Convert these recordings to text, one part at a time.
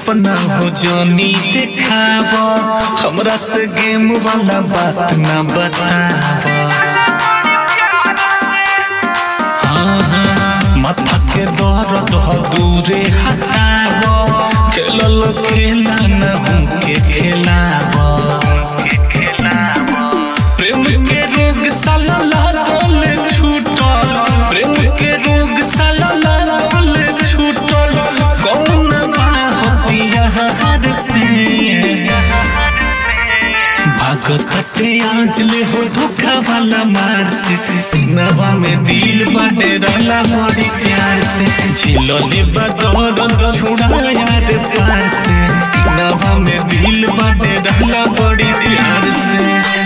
सपना हो जोनी दिखाव, हमरा से गेम वाला बात ना बताव। माथा के दर्द हो दूरे हटाव, खेलल खेला न हमके खेलाव। प्रेम के रोग साला लागल छूटल, प्रेम के रोग साला लागल छूटल, कौन बाहतिया हर से भागते आज ले हो धोखा वाला मार से। सीनवा में दिल बाटे रहला बड़ी प्यार से, झिलले बदौर छुड़ा यार पार से। सीनवा में दिल बाटे रहला बड़ी प्यार से।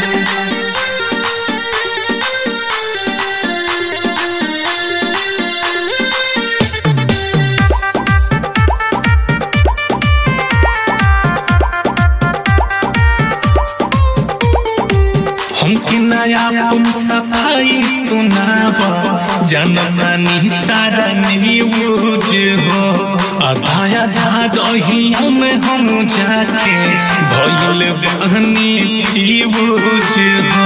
हमके नया तुम सफाई सुनाव, जनतानी सारा न्यूज हो। आधा आधा दही हम जाके भइल बहनी फ्यूज हो।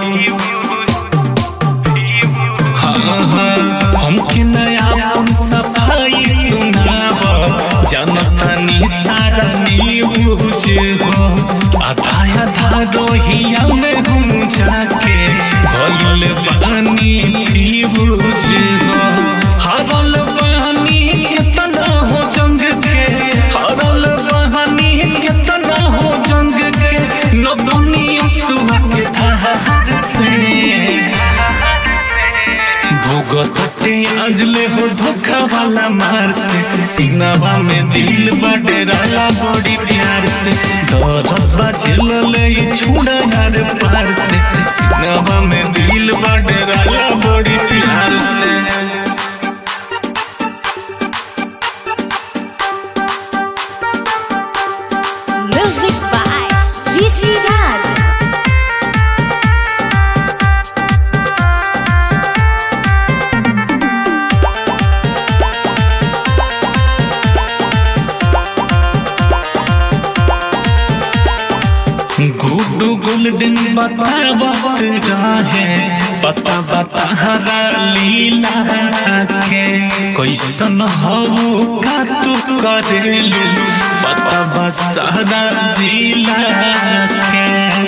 हमके नया तुम सफाई सुनाव, जनतानी सारा न्यूज हो। आधा आधा दही हम जाके भइल बानी फ्यूज हो। हारल बानी कितना हो जंग के, हारल बानी कितना हो जंग के, न बनी असुआ के धार से। भोगते आज ले हो धोखा वाला मार से। सीनवा में दिल बाटे रहला बड़ी प्यार से, दर्द बाझल छुड़ा यार पार से। सीनवा में दिल बाटे रहला बड़ी प्यार से। Music by Rishi Raj. Guddu golden बतावत रहे, पता बता हरा लीला के। कैसन हो का तू करेलू, पता बसारा जिला के।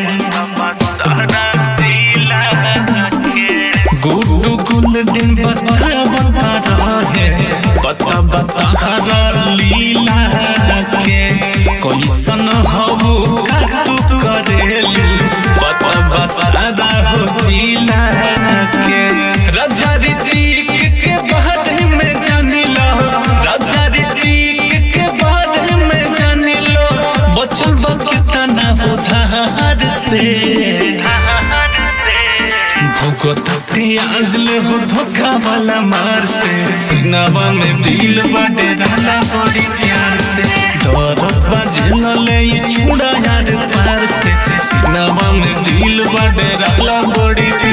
गुड्डू गोल्डन बतावत रहे, पता बता हरा लीला के। कैसन हो का तू करेलू, पता बसारा हो जिला के। राजा ऋतिक के बारे में जानी लो, राजा ऋतिक के बारे में जानी लो, बचल बकतना हो धार से। भोगते आज ले हो धोखा वाला मार से। सीनवा में दिल बाटे रहला बड़ी प्यार से, दर्द बाझल छुड़ा यार पार से। सीनवा में दिल बाटे रहला बड़ी